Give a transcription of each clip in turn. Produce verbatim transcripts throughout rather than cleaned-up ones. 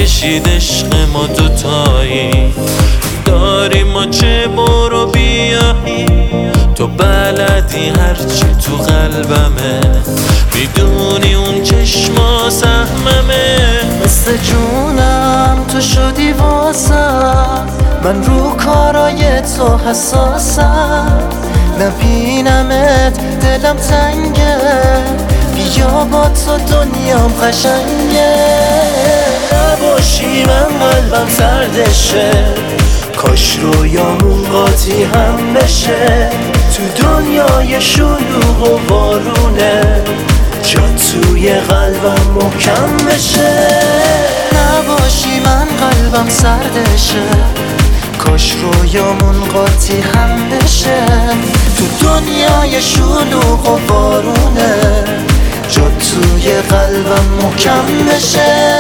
کشید عشق ما دوتایی، داریم ما چه برو بیایی. تو بلدی هرچی تو قلبمه، میدونی اون چشما سهممه. مثل جونم تو شدی واسم، من رو کارای تو حساسم. نبینمت دلم تنگه، بیا با تو دنیام قشنگه. نباشی من قلبم سردشه، کاش رویامون قاطی هم بشه. تو دنیای شلوغ و بارونه، جا توی قلبم محکم بشه. نباشی من قلبم سردشه، کاش رویامون قاطی هم بشه. تو دنیای شلوغ و بارونه، جا توی قلبم محکم بشه.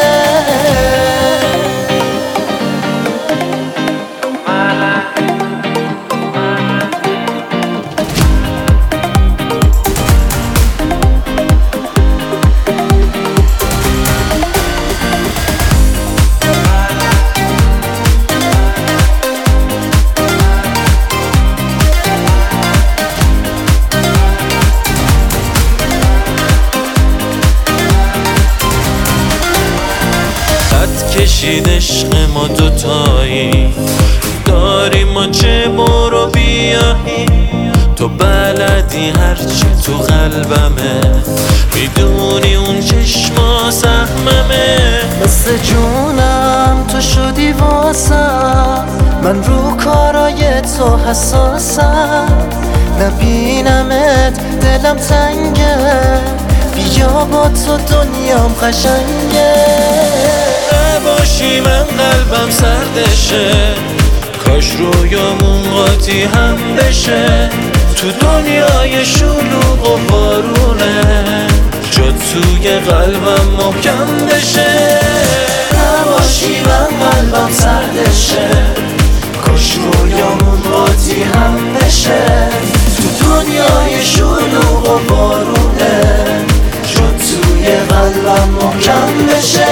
کشید عشق ما دوتایی، داریم ما چه برو بیایی. تو بلدی هرچی تو قلبمه، میدونی اون چشما سهممه. مثل جونم تو شدی واسم، من رو کارای تو حساسم. نبینمت دلم تنگه، بیا با تو دنیام قشنگه. نباشی من قلبم سردشه، کاش رویامون قاطی هم بشه. تو دنیای شلوغ و بارونه، جا توی قلبم محکم بشه. نباشی من قلبم سردشه، کاش رویامون قاطی هم بشه. تو دنیای شلوغ و بارونه، جا توی قلبم محکم بشه.